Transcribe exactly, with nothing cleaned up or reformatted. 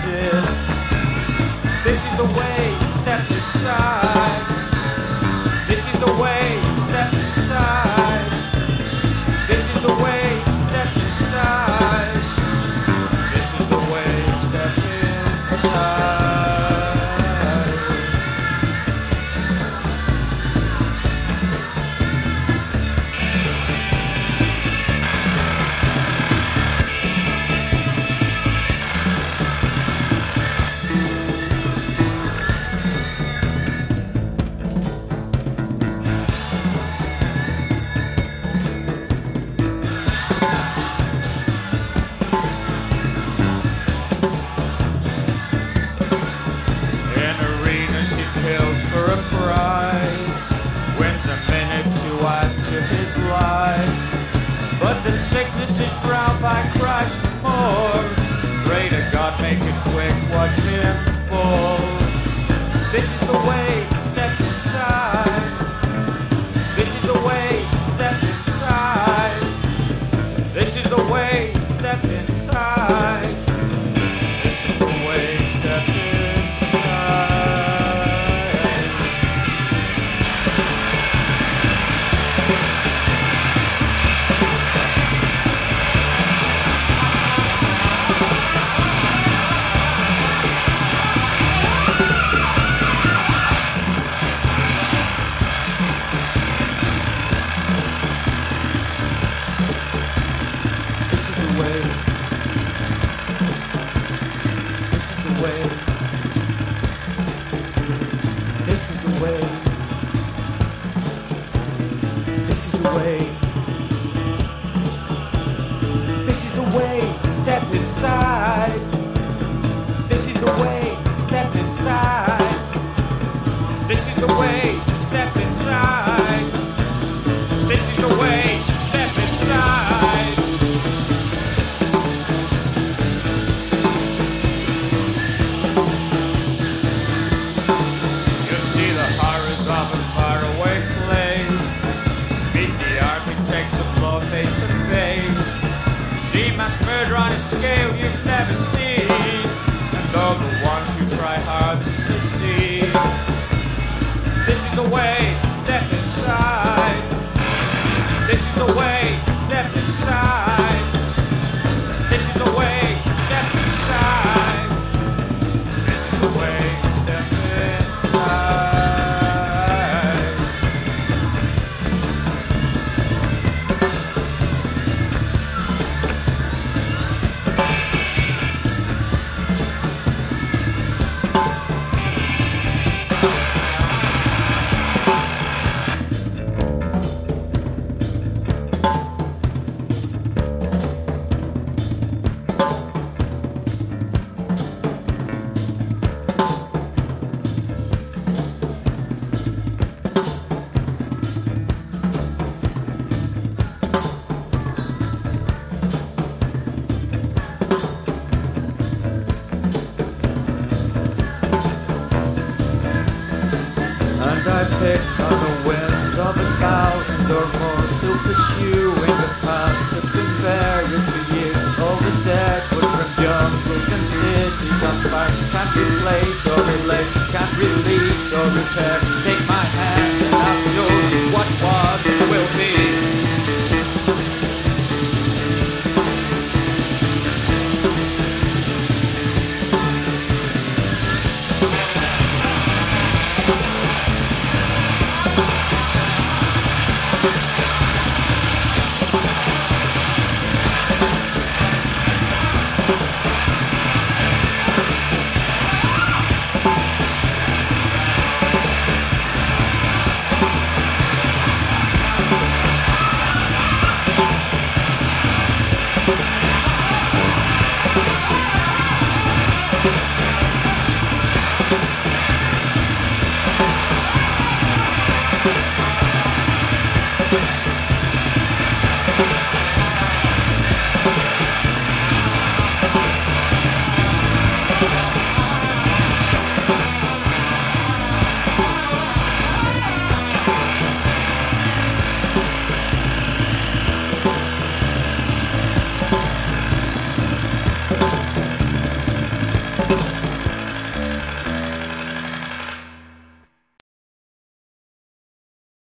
exist. This is the way, step inside. This is the way, step inside. This is the way, step inside. This is the way, step inside. But the sickness is drowned by Christ more. Pray to God, make it quick, watch him fall. This is the way, step inside. This is the way, step inside. This is the way, step inside. This is the way, step inside. This is the way. This is the way. This is the way. This is the way. This is the way. Step inside. This is the way. Step inside. This is the way. Step inside. This is the way. Step inside. She must murder on a scale you've never seen, and all the ones who try hard to succeed. This is the way, step inside. This is the way, step inside. This is the way, step inside. This is the way, step inside. And I picked on the winds of a thousand or more, still pursuing the path that's been buried for years. All the dead wood from jungles and cities on fire can't replace or relate, can't release or repair.